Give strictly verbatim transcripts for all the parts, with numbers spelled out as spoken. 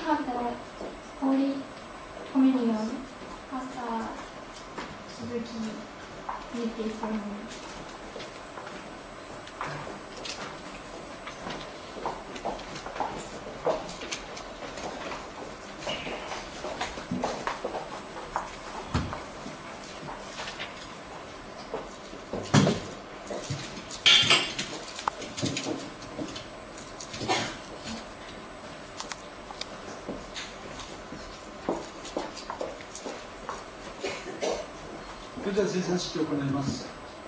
have the Holy Communion Pastor Suzuki lead this ceremony. それでは生産式を行います。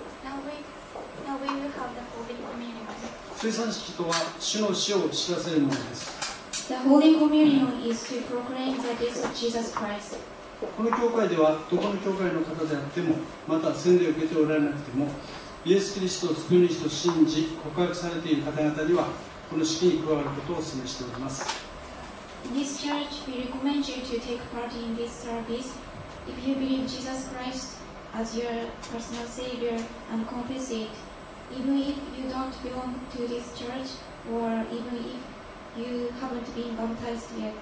生産式とは主の死を知らせるものです。 The Holy Communion is to proclaim the death of Jesus Christ. この教会ではどこの教会の方であっても、また洗礼を受けておられなくても、イエス・キリストを救い主と信じ告白されている方々にはこの式に加わることを示しております。 In this church, we recommend you to take part in this service if you believe Jesus Christ as your personal Savior and confess it, even if you don't belong to this church or even if you haven't been baptized yet.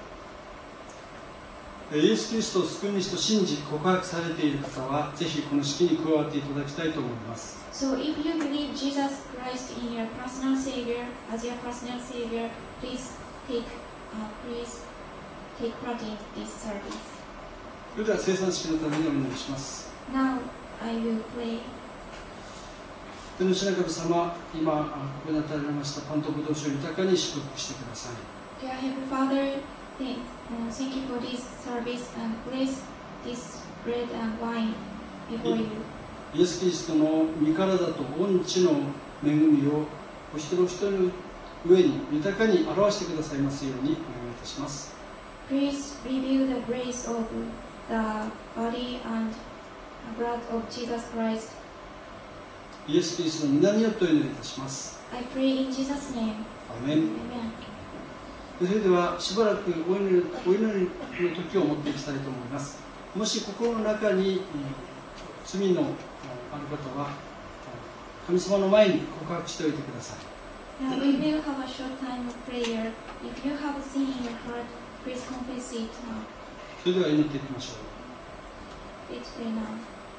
イエス・キリストを救い主と信じ告白されている方はぜひこの式に加わっていただきたいと思います。 So if you believe Jesus Christ in your personal Savior as your personal Savior, please take, uh, please take part in this service. それでは生産式のためにお願いします。 Now I will pray. 天の主な神様、今ここに与えられましたパンとブドウ酒を豊かに祝福してください。 Dear Heavenly Father, thank, uh, thank you for this service and bless this bread and wine before you. イエス・キリストの御体と御地の恵みをお一人お一人の上に豊かに表してくださいますようにお願いいたします。 Please reveal the grace of the body and blood of Jesus Christ. イエス・キリストの皆によってお祈りいたします。 I pray in Jesus' name. アーメン。 Amen. それではしばらくお祈り、お祈りの時を持っていきたいと思います。もし心の中に罪のある方は神様の前に告白しておいてください。 Now we will have a short time of prayer. If you have sin in your heart, please confess it now. それでは祈っていきましょう。 Let's pray now.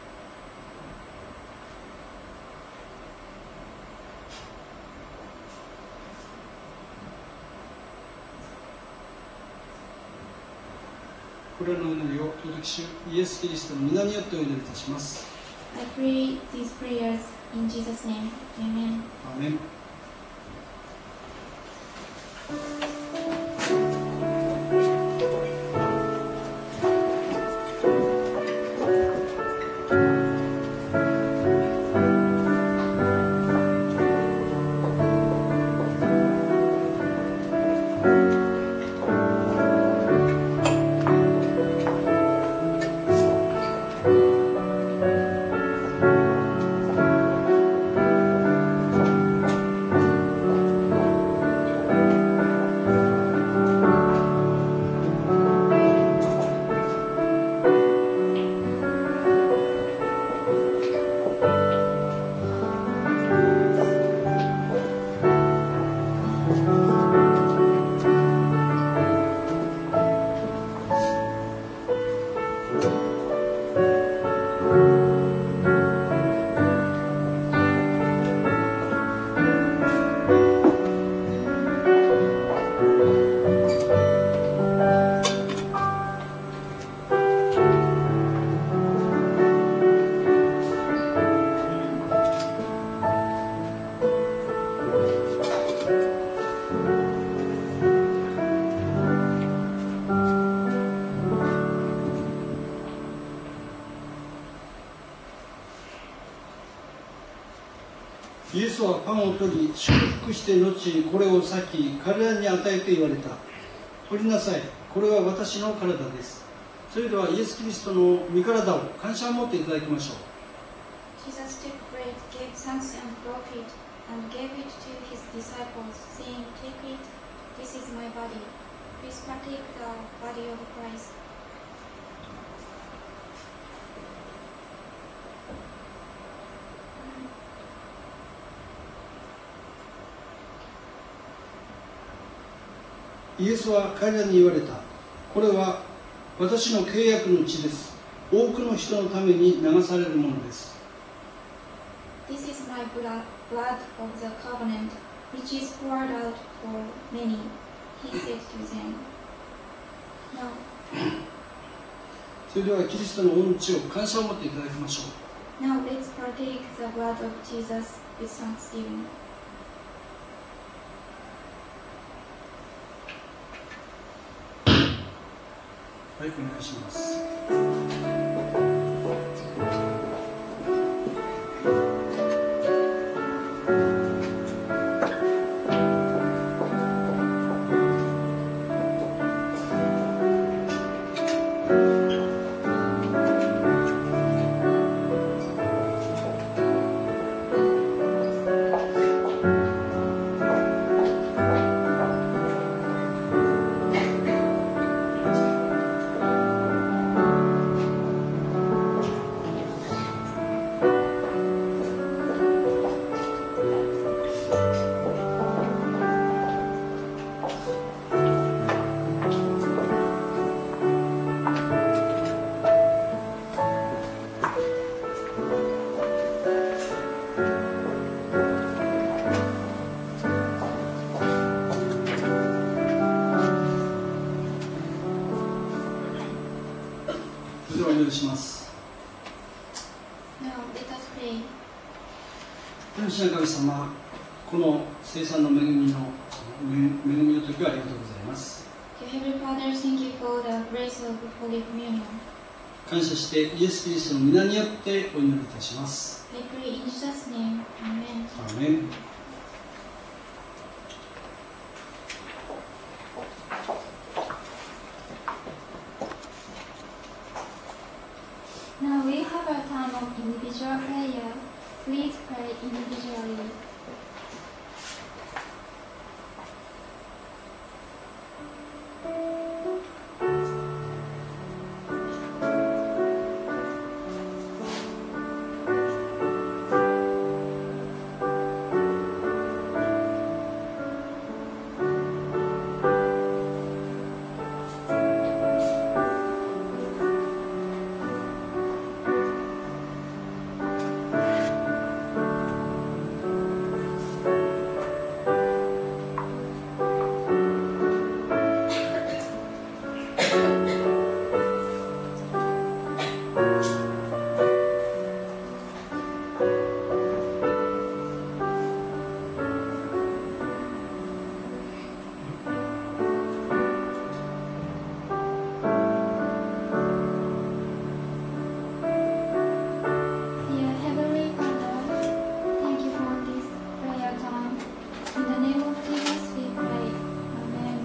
これらの祈りを尊き主イエス・キリストの皆によってお祈りいたします。 I pray these prayers in Jesus' name. Amen. アーメン。イエスはパンを取り祝福して後これを裂き彼らに与えて言われた。取りなさい、これは私の体です。それではイエス・キリストの御体を感謝を持っていただきましょう。 Jesus took bread, gave thanks and broke it, and gave it to his disciples, saying, Take it, this is my body. Please partake the body of Christ. イエスは彼らに言われた。 これは私の契約の血です。多くの人のために流されるものです。 This is my blood, blood of the covenant, which is poured out for many, he said to them. Now, それではキリストの御血を感謝を持っていただきましょう。 now let's partake the blood of Jesus with thanksgiving. はい、お願いします。お祈りします。 Now let us pray. 天使の神様、この聖餐の恵みの恵みの時はありがとうございます。 Dear Heavenly Father, thank you for the grace of Holy Communion. 感謝してイエス・キリストの皆によってお祈りいたします。 I pray in Jesus' name. Amen. アーメン。 Now we have a time of individual prayer. Please pray individually. Dear Heavenly Father, thank you for this prayer time. In the name of Jesus we pray. Amen.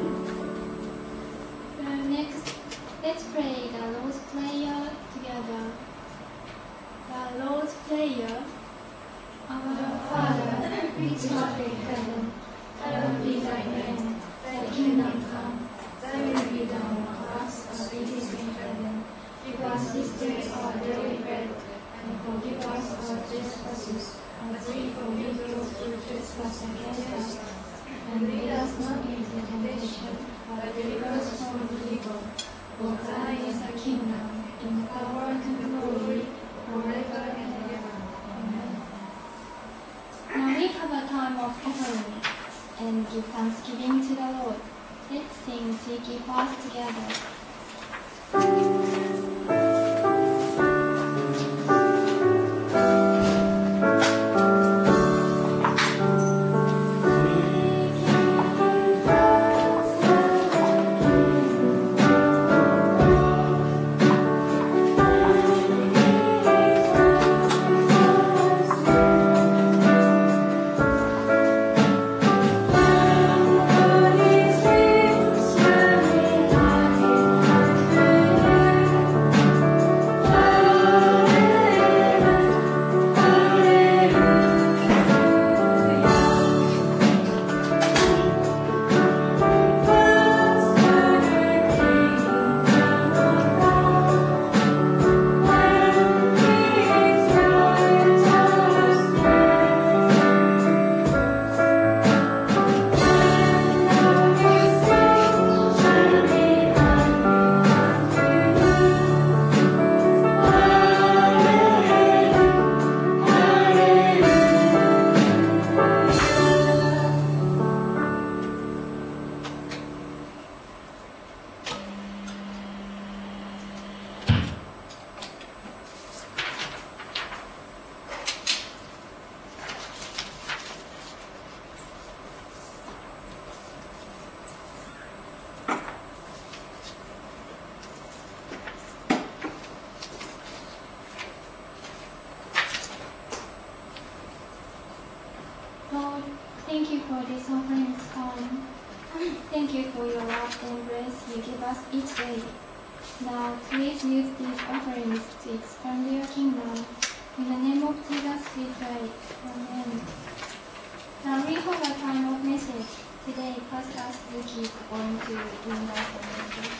Uh, next, let's pray the Lord's Prayer together. The Lord's Prayer. Our Father, which art in heaven, hallowed be thy name. Thy kingdom come, thy will be done on us as it is in heaven. Give us this day our daily bread, and forgive us our trespasses, as we forgive those who trespass against us. And lead us not into temptation, but deliver us from evil. For thine is the kingdom, and power and glory, forever and ever. Amen. Now we have a time of offering and give thanksgiving to the Lord. Let's sing Seek Ye First together. Thank you. love and grace you give us each day. Now, please use these offerings to expand your kingdom. In the name of Jesus, we pray. Amen. Now we have a time of message. Today, Pastor Suzuki is going to bring us a message.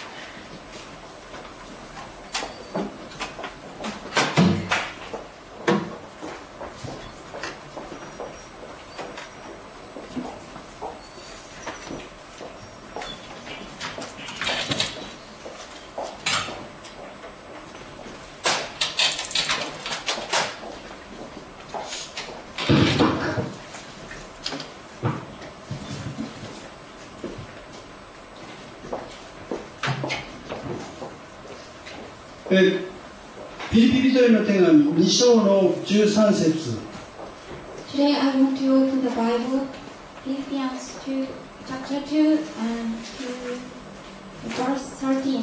えピリピ人への手紙に章のじゅうさん節。 Today I want to open the Bible, Philippians two, chapter two and to verse thirteen.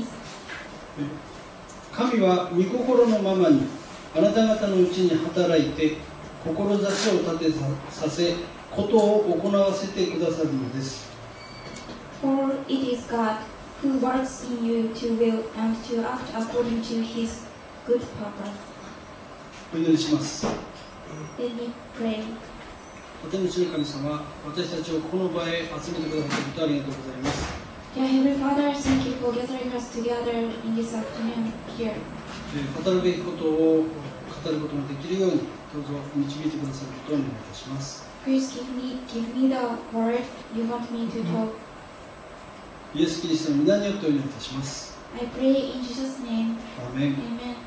神は御心のままにあなた方のうちに働いて志を立てさせことを行わせてくださるのです。 For it is God who works in you to will and to act according to His good purpose. お祈りします。 Let me pray. 天の神様、私たちをこの場へ集めてくださってありがとうございます。 Dear Heavenly Father, thank you for gathering us together in this afternoon here. 語るべきことを語ることができるようにどうぞ導いてくださることをお願いいたします。 Please give me, give me the word you want me to talk. イエス・キリストの皆によってお祈りいたします。 I pray in Jesus' name. アーメン。 Amen.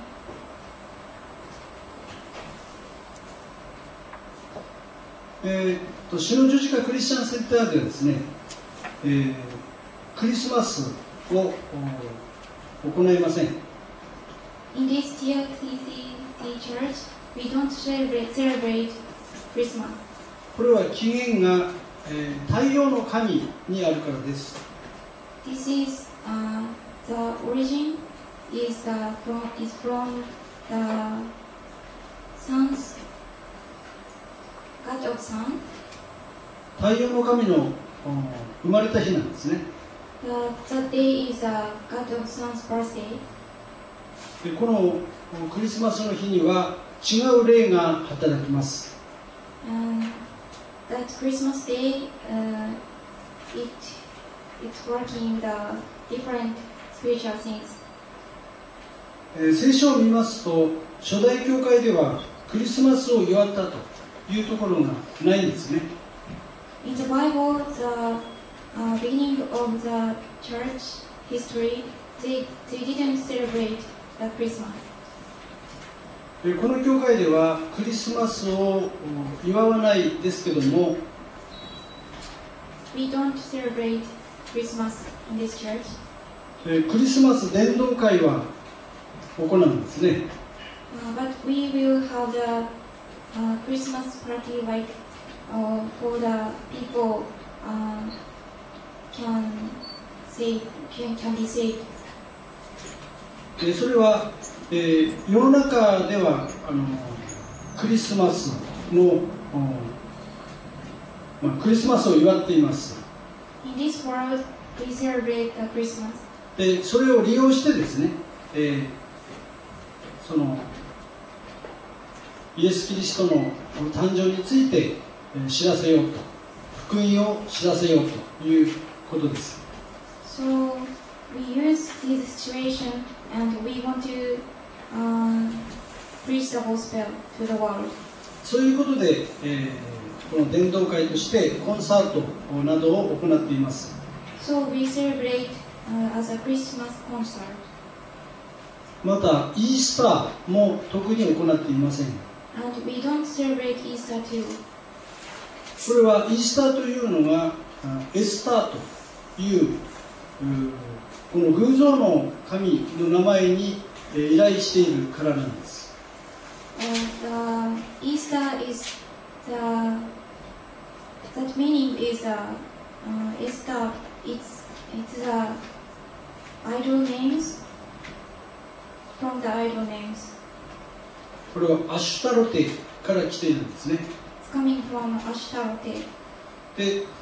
えー、と主の十字架クリスチャンセンターではですね、えー、クリスマスを行いません。 In this T L C C church, we don't celebrate, celebrate Christmas. これは起源が、えー、太陽の神にあるからです。 This is uh, the origin is uh, from is from the sun's God of sun. 太陽の神の生まれた日なんですね。 The, that day is uh, God of sun's birthday. でこのクリスマスの日には違う霊が働きます。 And that Christmas day, uh, it it's working the different spiritual things. えー、聖書を見ますと初代教会ではクリスマスを祝ったというところがないんですね。 In the Bible, the uh, beginning of the church history, they, they didn't celebrate the Christmas. でこの教会ではクリスマスを祝わないですけども、 We don't celebrate Christmas in this church. えー、クリスマス伝道会は行うんですね。 Uh, but we will have the uh, Christmas party like uh, for the people uh, can save, can, can be saved. でそれは、えー、世の中ではあのクリスマスの、まあ、クリスマスを祝っています。 In this world, we celebrate the Christmas. でそれを利用してですね、えー、そのイエス・キリストの誕生について知らせようと、福音を知らせようということです。 So we use this situation and we want to uh, preach the gospel to the world. そういうことで、えー、この伝道会としてコンサートなどを行っています。 So we celebrate uh, as a Christmas concert. またイースターも特に行っていません。 And we don't celebrate Easter too. これはイースターというのがエスターというこの偶像の神の名前に依頼しているからなんです。 And uh, Easter is the that meaning is uh, uh, Easter. It's it's the idol names from the idol names. これはアシュタロテから来ているんですね。 It's coming from Ashtarote. で、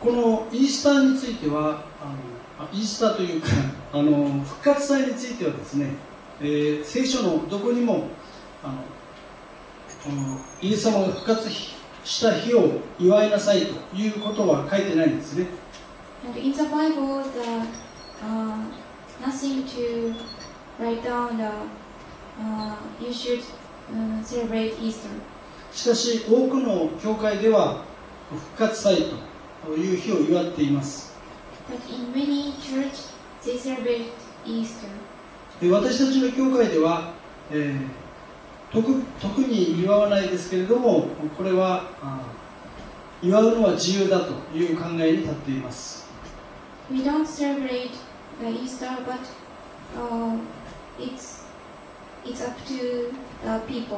このイースターについては、あのイースターというかあの復活祭についてはですね、えー、聖書のどこにもあのこのイエス様が復活した日を祝いなさいということは書いてないんですね。 And in the Bible, the, uh, nothing to write down the, uh, you should uh, celebrate Easter. しかし多くの教会では復活祭という日を祝っています。 But in many churches, they celebrate Easter. 私たちの教会では、えー、特, 特に祝わないですけれども、これは祝うのは自由だという考えに立っています。 We don't celebrate the Easter, but uh, it's it's up to the people.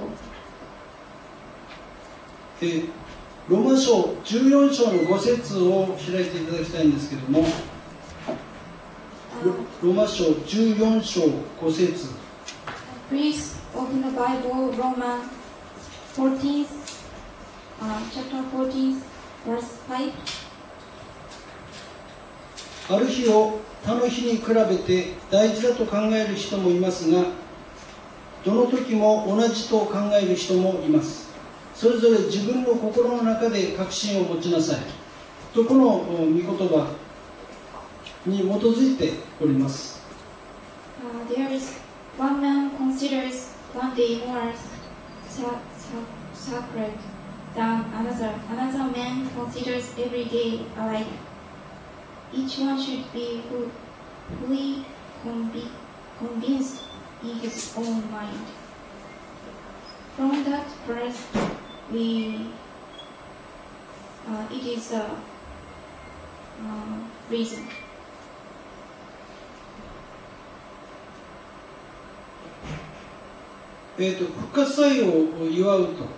えー、ローマ書じゅうよん章のご節を開いていただきたいんですけれども、ローマ書じゅうよん章ご節。 Please open the Bible, Romans fourteen, uh, chapter fourteen, verse five. ある日を他の日に比べて大事だと考える人もいますが、どの時も同じと考える人もいます。それぞれ自分の心の中で確信を持ちなさいと、この御言葉に基づいております。 Uh, there is one man considers one day more sacred than another. Another man considers every day alike. Each one should be fully convinced in his own mind. From that verse, we uh, it is a uh, reason. えーと、復活祭を祝うと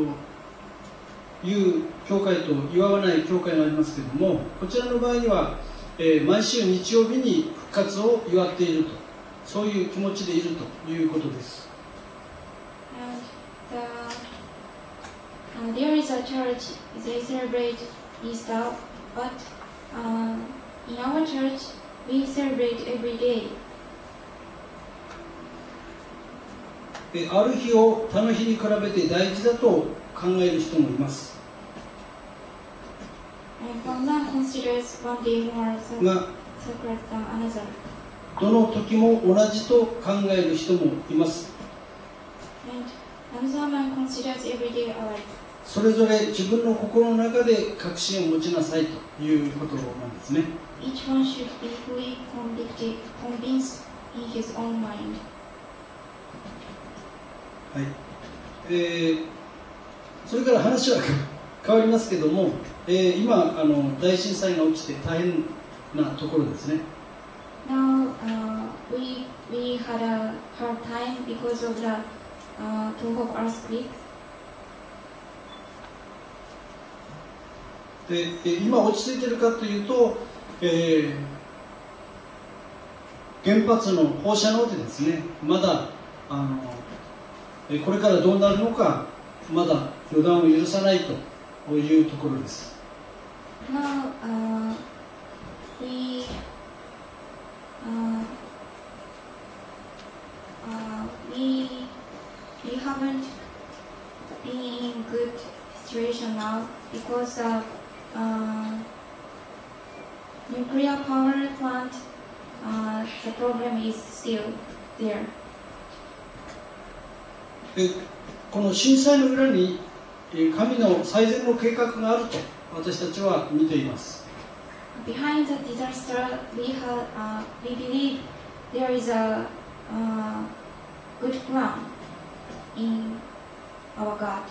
いう教会と祝わない教会がありますけれども、こちらの場合には、えー、毎週日曜日に復活を祝っていると、そういう気持ちでいるということです。 And the, uh, there is a church, they celebrate Easter, but uh, in our church, we celebrate every day. ある日を他の日に比べて大事だと考える人もいます。が、どの時も同じと考える人もいます。それぞれ自分の心の中で確信を持ちなさいということなんですね。 Each one should be fully convicted, convinced in his own mind. はいえー、それから話は変わりますけども、えー、今あの大震災が起きて大変なところですね。 Now, uh, we, we had a hard time because of the uh, Tohoku earthquake. で今落ち着いているかというと、えー、原発の放射能でですね、まだあのこれからどうなるのかまだ予断を許さないというところです。 Now, uh, we, uh, uh, we, we haven't been in good situation now because the uh, nuclear power plant, uh, the problem is still there. この震災の裏に神の最善の計画があると私たちは見ています。 Behind the disaster, we have, uh, we believe there is a uh, good plan in our God.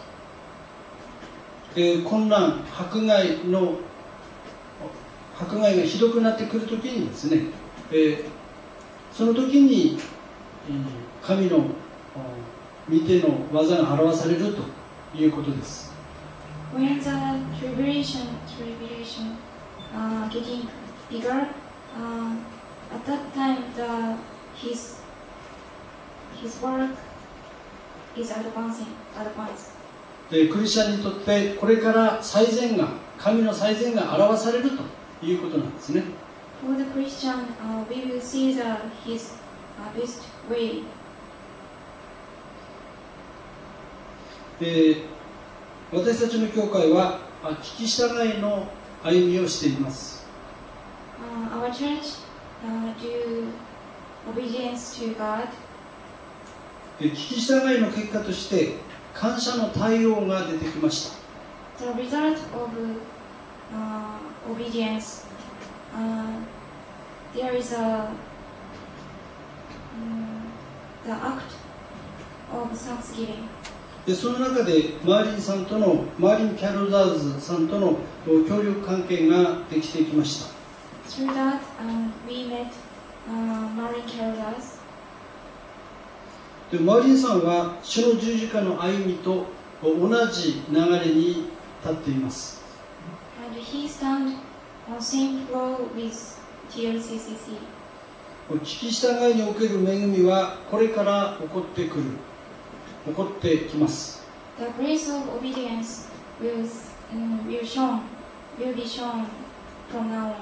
困難、迫害の迫害がひどくなってくるときにですね、その時に神の御手の技が表されるということです。 When the tribulation, tribulation, uh, getting bigger, uh, at that time the his his work is advancing, advanced. でクリスチャンにとってこれから最善が神の最善が表されるということなんですね。 For the Christian, uh, we will see the, his uh, best way. で、私たちの教会は聞き従いの歩みをしています。 Uh, our church uh, do obedience to God. で、聞き従いの結果として感謝の対応が出てきました。 The result of uh, obedience, uh, there is a um, the act of thanksgiving. で、その中でマーリンさんとのマーリン・キャロザーズさんとの協力関係ができてきました。 Through that, um, we met uh, Marin Carolaz. で、マーリンさんは主の十字架の歩みと同じ流れに立っています。 And he stand on same flow with ティーエルシーシーシー. 聞き従いにおける恵みはこれから起こってくる。起こってきます。 The grace of obedience will, um, will, shown, will be shown from now on.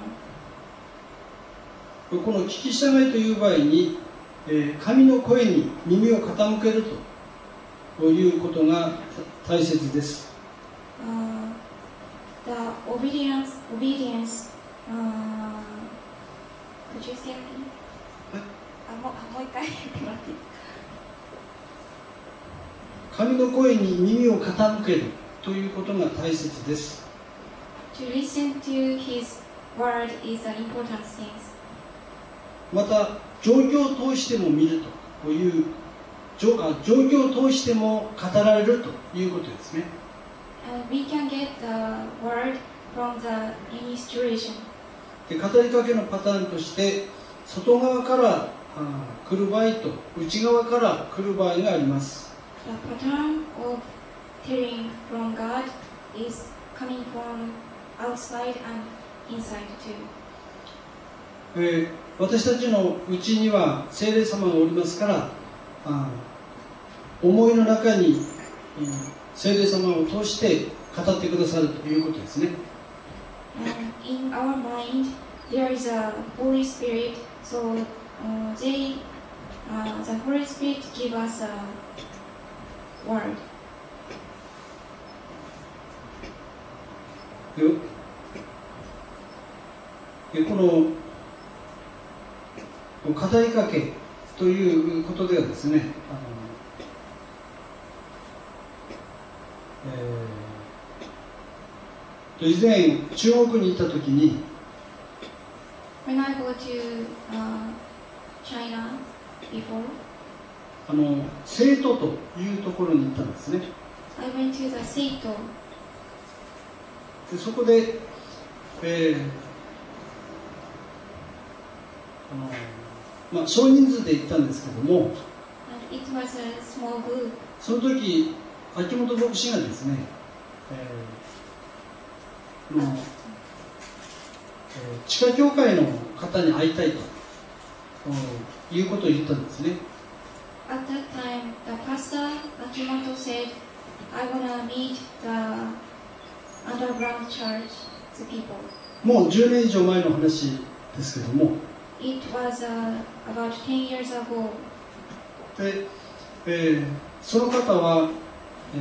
この聞き従いという場合に、えー、神の声に耳を傾けるということが大切です。 Uh, the obedience, obedience, uh, could you say again? あ、もう、もう一回言ってもらっていい？ 神の声に耳を傾けるということが大切です。 To listen to His word is an important thing. また、状況を通しても見るという、状況を通しても語られるということですね。 And we can get the word from the any situation. で、語りかけのパターンとして、外側から来る場合と内側から来る場合があります。 The pattern of telling from God is coming from outside and inside too. えー、私たちのうちには聖霊様がおりますから、あ思いの中に、うん、聖霊様を通して語ってくださるということですね。 And in our mind there is a Holy Spirit, so uh, they, uh, the Holy Spirit give us a word. で、この語りかけということではですね、あの、えー、以前中国に行ったときに、 When I go to、uh, China before, あの成都というところに行ったんですね。 I went to the Seito. でそこで、えーあのまあ、少人数で行ったんですけども、 It was a small group. その時秋元牧師がですね、えーのえー、地下教会の方に会いたいということを言ったんですね。 At that time, the pastor Akimoto said, "I wanna meet the underground church, the people." もうじゅうねん以上前の話ですけども。 It was、uh, about ten years ago. で、えー、その方は、え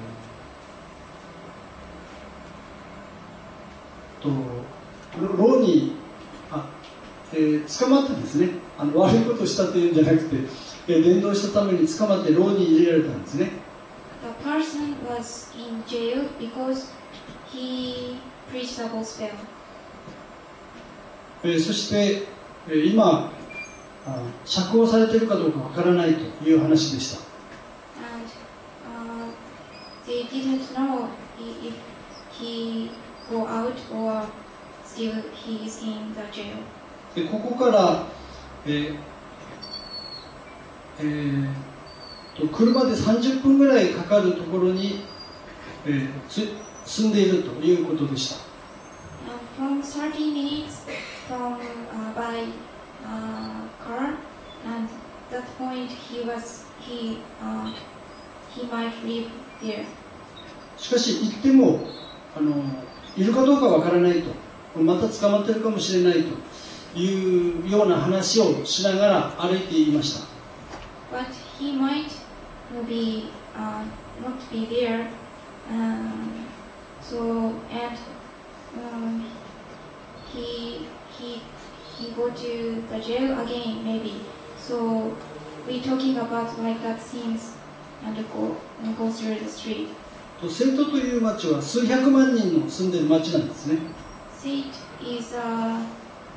ー、と牢にあ、えー、捕まってですね、あの悪いことをしたというんじゃなくて、えー、伝道したために捕まって牢に入れられたんですね。 The person was in jail because he preached the gospel. えー、そして今、釈放されているかどうかわからないという話でした。 And, uh, they didn't know if he go out or still he is in the jail. でここから、えーえー、と車でさんじゅっぷんぐらいかかるところに、えー、つ住んでいるということでした。 And from thirty minutes from uh, by uh, car, and that point he was he uh, he might live there. しかし行ってもあのいるかどうかわからないと、また捕まってるかもしれないというような話をしながら歩いていました。 But he might be uh, not be there, um, so and um, he he he go to the jail again maybe. So we talking about like that scenes and go and go through the street. セイトという町は数百万人の住んでいる町なんですね。 Sate is uh, um,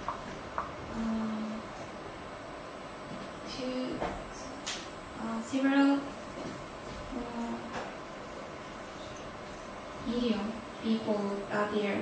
two, uh, several uh, million people are there.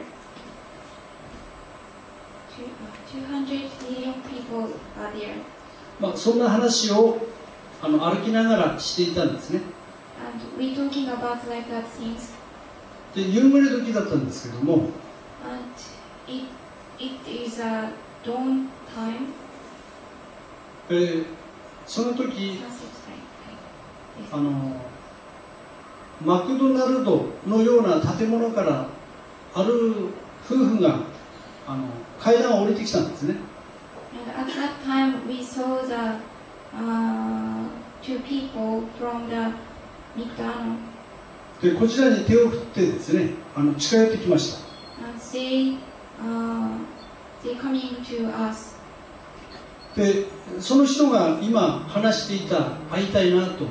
Two, uh, two hundred million people are there. まあ、そんな話をあの歩きながらしていたんですね。 And we talking about like that things. で、夕暮れ時だったんですけども、 And it it is a dawn time. えー、その時 Sunset time. あのマクドナルドのような建物からある夫婦があの階段を降りてきたんですね。 And at that time we saw the uh, two people from the McDonald's. でこちらに手を振ってですね、あの近寄ってきました。 And they uh, they coming to us. でその人が今話していた会いたいなと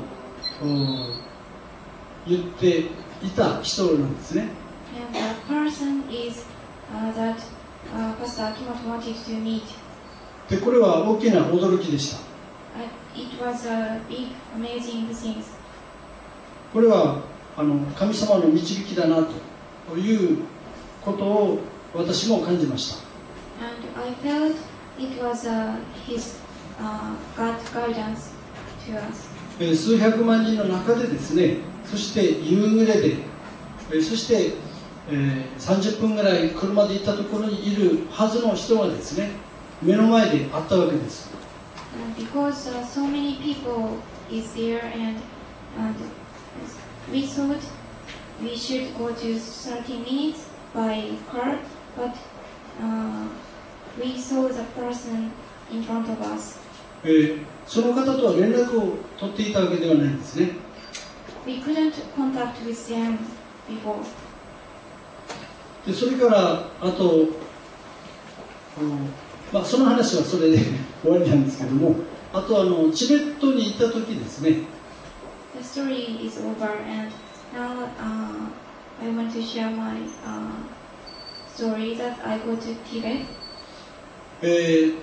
言っていた人なんですね。 And the person is uh, that uh, Pastor Akimoto wanted to meet. でこれは大きな驚きでした。 Uh, it was a big, amazing thing. これはあの神様の導きだなということを私も感じました。 And I felt it was uh, His uh, God's guidance to us. えー数百万人の中でですね、そして夕暮れで、えーそして、えー、さんじゅっぷんぐらい車で行ったところにいるはずの人がですね、目の前であったわけです。 And because uh, so many people is there and, and we thought we should go to thirty minutes by car, but uh, we saw the person in front of us. えーその方とは連絡を取っていたわけではないんですね。 We couldn't contact with them before. でそれからあと、まあ、その話はそれで終わりなんですけども、あとあのチベットに行った時ですね。 The story is over and now uh, I want to share my uh, story that I go to Tibet. えー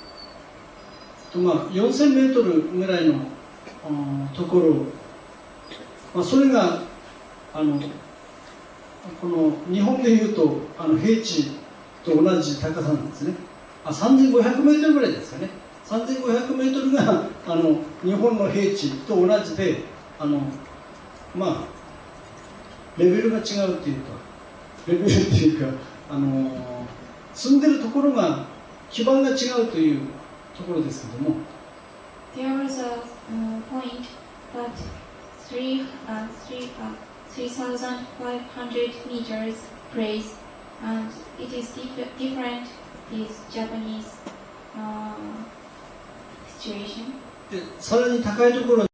まあ、よんせんメートルぐらいのところ、まあ、それがあのこの日本でいうとあの平地と同じ高さなんですね。あ、さんぜんごひゃくメートルぐらいですかね。さんぜんごひゃくメートルがあの日本の平地と同じで、あのまあレベルが違うっていうか、レベルっていうか、あの住んでるところが基盤が違うというところですけども。 There was a uh, point that three, uh, three, uh, three thousand five hundred meters place, and it is dif- different this Japanese uh, situation. でさらに高いところ